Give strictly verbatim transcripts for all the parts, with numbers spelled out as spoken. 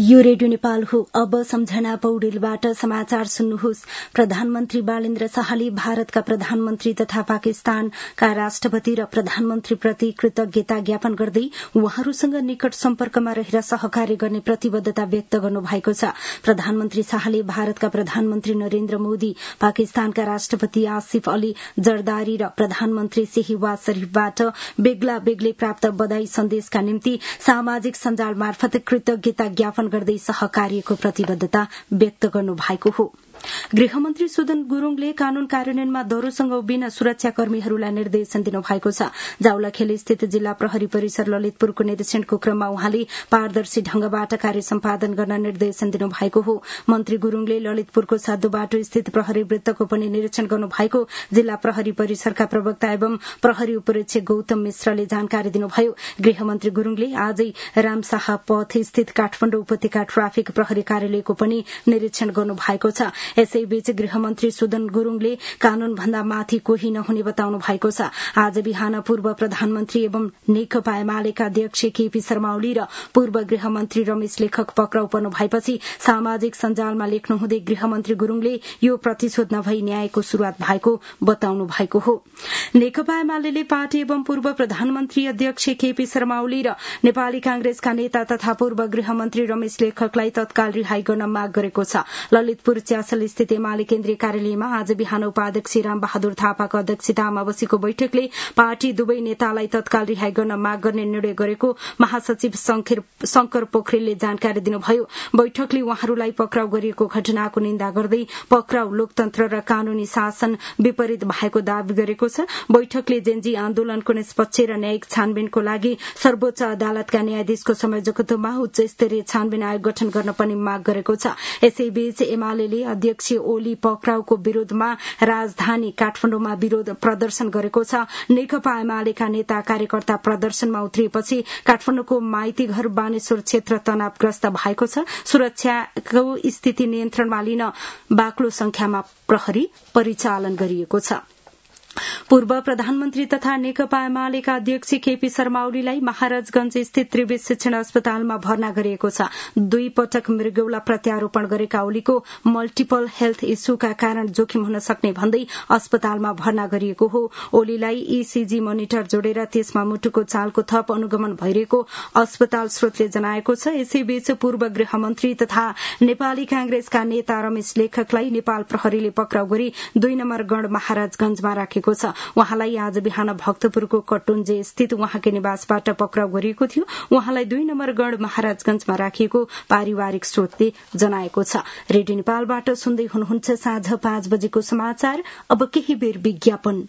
यो रेडियो नेपाल हो। अब सम्झना पौडेलबाट समाचार सुन्नुहोस्। प्रधानमन्त्री बालेन्द्र शाहले भारतका प्रधानमन्त्री तथा पाकिस्तानका राष्ट्रपति र प्रधानमन्त्रीप्रति कृतज्ञता ज्ञापन गर्दै उहाँहरूसँग निकट सम्पर्कमा रहेर सहकार्य गर्ने प्रतिबद्धता व्यक्त गर्नु भएको छ। प्रधानमन्त्री शाहले भारतका प्रधानमन्त्री नरेन्द्र मोदी, पाकिस्तानका राष्ट्रपति आसिफ अली जरदारी र प्रधानमन्त्री शेहबाज शरीफबाट बेग्ला बेग्लै प्राप्त बधाई सन्देशका निम्ति सामाजिक सञ्जाल मार्फत कृतज्ञता ज्ञापन गर्दै सहकार्यको प्रतिबद्धता व्यक्त गर्नु भएको हो। गृहमन्त्री सुदन गुरूङले कानून कार्यान्वयनमा दरोसँग उभिन सुरक्षाकर्मीहरूलाई निर्देशन दिनुभएको छ। जाउलाखेल स्थित जिल्ला प्रहरी परिसर ललितपुरको निरीक्षणको क्रममा उहाँले पारदर्शी ढंगबाट कार्य सम्पादन गर्न निर्देशन दिनुभएको हो। मन्त्री गुरूङले ललितपुरको साधु बाटो स्थित प्रहरी वृत्तको पनि निरीक्षण गर्नुभएको जिल्ला प्रहरी परिसरका प्रवक्ता एवं प्रहरी उपरीक्षक गौतम मिश्रले जानकारी दिनुभयो। गृहमन्त्री गुरूङले आजै रामशाह पथ स्थित काठमाडौँ उपत्यका ट्राफिक प्रहरी कार्यालयको पनि निरीक्षण गर्नु भएको छ। यसैबीच गृहमन्त्री सुदन गुरूङले कानून भन्दा माथि कोही नहुने बताउनु भएको छ। आज बिहान पूर्व प्रधानमन्त्री एवं नेकपा एमालेका अध्यक्ष केपी शर्मा ओली र पूर्व गृहमन्त्री रमेश लेखक पक्राउ पर्नु भएपछि सामाजिक सञ्जालमा लेख्नुहुँदै गृहमन्त्री गुरूङले यो प्रतिशोध नभई न्यायको शुरूआत भएको बताउनु भएको हो। नेकपा एमाले पार्टी एवं पूर्व प्रधानमन्त्री अध्यक्ष केपी शर्मा ओली र नेपाली कांग्रेसका नेता तथा पूर्व गृहमन्त्री रमेश लेखकलाई तत्काल रिहाई गर्न माग गरेको छ। ललितपुर च्यासल स्थित एमाले केन्द्रीय कार्यालयमा आज बिहान उपाध्यक्ष रामबहादुर थापाको अध्यक्षतामा बसेको बैठकले पार्टी दुवै नेतालाई तत्काल रिहाई गर्न माग गर्ने निर्णय गरेको महासचिव शंकर पोखरेलले जानकारी दिनुभयो। बैठकले उहाँहरूलाई पक्राउ गरिएको घटनाको निन्दा गर्दै पक्राउ लोकतन्त्र र कानूनी शासन विपरीत भएको दावी गरेको छ। बैठकले जेन्जी आन्दोलनको निष्पक्ष र न्यायिक छानबिनको लागि सर्वोच्च अदालतका न्यायाधीशको संयोजकत्वमा उच्च स्तरीय छानबिन आयोग गठन गर्न पनि माग गरेको छ। यसैबीच एमाले अध्यक्ष ओली पक्राउको विरोधमा राजधानी काठमाडौँमा विरोध प्रदर्शन गरेको छ। नेकपा एमालेका नेता कार्यकर्ता प्रदर्शनमा उत्रिएपछि काठमाडौँको माइती घर बानेश्वर क्षेत्र तनावग्रस्त भएको छ। सुरक्षाको स्थिति नियन्त्रणमा लिन बाक्लो संख्यामा प्रहरी परिचालन गरिएको छ। पूर्व प्रधानमन्त्री तथा नेकपा एमालेका अध्यक्ष केपी शर्मा ओलीलाई महाराजगंज स्थित त्रिवेश शिक्षण अस्पतालमा भर्ना गरिएको छ। दुई पटक मृगौला प्रत्यारोपण गरेका ओलीको मल्टिपल हेल्थ इस्यूका कारण जोखिम हुन सक्ने भन्दै अस्पतालमा भर्ना गरिएको हो। ओलीलाई ईसीजी मोनिटर जोडेर त्यसमा मुटुको चालको थप अनुगमन भइरहेको अस्पताल स्रोतले जनाएको छ। यसैबीच पूर्व गृहमन्त्री तथा नेपाली कांग्रेसका नेता रमेश लेखकलाई नेपाल प्रहरीले पक्राउ गरी दुई नम्बर गण महाराजगंजमा राखेको छ। उहाँलाई आज बिहान भक्तपुरको कटुन्जे स्थित उहाँकै निवासबाट पक्राउ गरिएको थियो। उहाँलाई दुई नम्बर गण महाराजगंजमा राखिएको पारिवारिक स्रोतले जनाएको छ। रेडियो नेपालबाट सुन्दै हुनुहुन्छ साँझ पाँच बजेको समाचार। अब केही बेर विज्ञापन।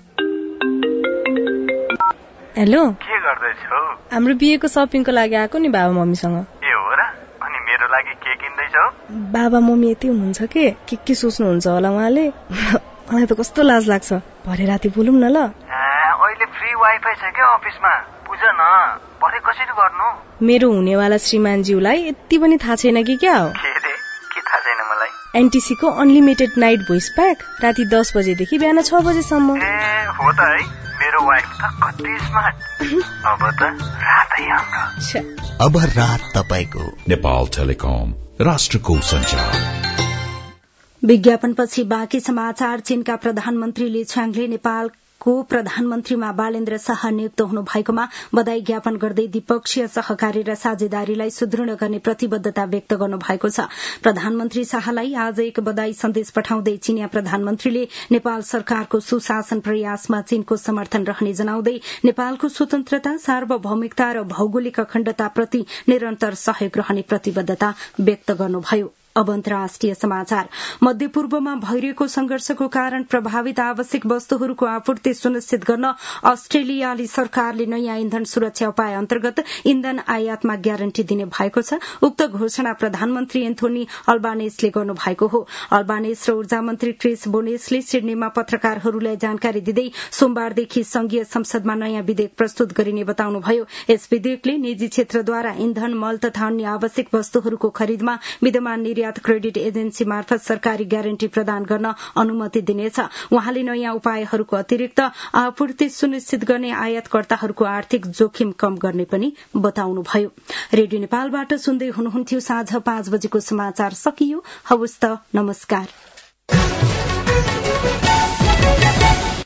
हेलो, के गर्दैछौ? हाम्रो बिहेको शपिङको लागि आएको नि बाबा मम्मीसँग। ए हो र? अनि मेरो लागि के किन्दैछौ? बाबा मम्मी यति हुनुहुन्छ के के के सोच्नुहुन्छ होला उहाँले। मलाई त कस्तो लाज लाग्छ। भरे राति बोलौँ न ल। अहिले फ्री वाइफाई छ के अफिसमा? बुझ न, भरे कसरी गर्नु? मेरो हुनेवाला श्रीमानज्यूलाई यति पनि थाहा छैन कि क्या हो? के रे? के थाहा छैन मलाई? एनटीसी को अनलिमिटेड नाइट भोइस प्याक राति दस बजेदेखि बिहान छ बजेसम्म। ए हो त है, मेरो वाइफ त कति स्मार्ट। अब त रातै हाम्रो। अब रात तपाईको। नेपाल टेलिकम, राष्ट्रको सञ्चार। विज्ञापनपछि बाँकी समाचार। चीनका प्रधानमन्त्री ली छ्याङले नेपालको प्रधानमन्त्रीमा बालेन्द्र शाह नियुक्त हुनु भएकोमा बधाई ज्ञापन गर्दै द्विपक्षीय सहकारी र साझेदारीलाई सुदृढ़ गर्ने प्रतिबद्धता व्यक्त गर्नु भएको छ। प्रधानमन्त्री शाहलाई आज एक बधाई सन्देश पठाउँदै चीनिया प्रधानमन्त्रीले नेपाल सरकारको सुशासन प्रयासमा चीनको समर्थन रहने जनाउँदै नेपालको स्वतन्त्रता, सार्वभौमिकता र भौगोलिक अखण्डताप्रति निरन्तर सहयोग रहने प्रतिबद्धता व्यक्त गर्नुभयो। अब अन्तर्राष्ट्रिय समाचार। मध्यपूर्वमा भइरहेको संघर्षको कारण प्रभावित आवश्यक वस्तुहरूको आपूर्ति सुनिश्चित गर्न अस्ट्रेलियाली सरकारले नयाँ इन्धन सुरक्षा उपाय अन्तर्गत इन्धन आयातमा ग्यारेन्टी दिने भएको छ। उक्त घोषणा प्रधानमन्त्री एन्थोनी अल्बानेसले गर्नु भएको हो। अल्बानेस र ऊर्जा मन्त्री क्रिस बोनेसले सिडनीमा पत्रकारहरूलाई जानकारी दिँदै सोमबारदेखि संघीय संसदमा नयाँ विधेयक प्रस्तुत गरिने बताउनुभयो। यस विधेयकले निजी क्षेत्रद्वारा इन्धन, मल तथा अन्य आवश्यक वस्तुहरूको खरिदमा विद्यमान निर्यात क्रेडिट एजेन्सी मार्फत सरकारी ग्यारेन्टी प्रदान गर्न अनुमति दिनेछ। उहाँले नयाँ उपायहरूको अतिरिक्त आपूर्ति सुनिश्चित गर्ने आयातकर्ताहरूको आर्थिक जोखिम कम गर्ने पनि बताउनुभयो। रेडियो नेपालबाट सुन्दै हुनुहुन्थ्यो। साँझ पाँच बजेको समाचार सकियो। हवस् त, नमस्कार।